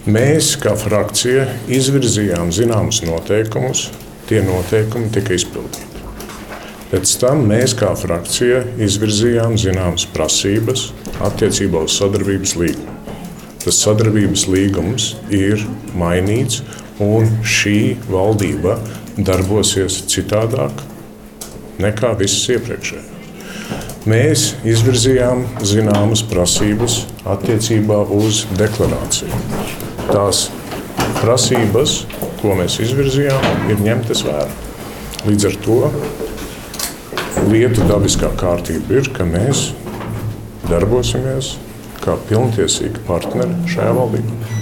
Mēs, kā frakcija, izvirzījām zināmus noteikumus, tie noteikumi tika izpildīti. Pēc tam mēs, kā frakcija, izvirzījām zināmas prasības attiecībā uz sadarbības līgumu. Tas sadarbības līgums ir mainīts, un šī valdība darbosies citādāk nekā visas iepriekšējās. Mēs izvirzījām zināmas prasības attiecībā uz deklarāciju. Tās prasības, ko mēs izvirzījām, ir ņemtas vērā. Līdz ar to lietu dabiskā kārtība ir, ka mēs darbosimies kā pilntiesīgi partneri šajā valdībā.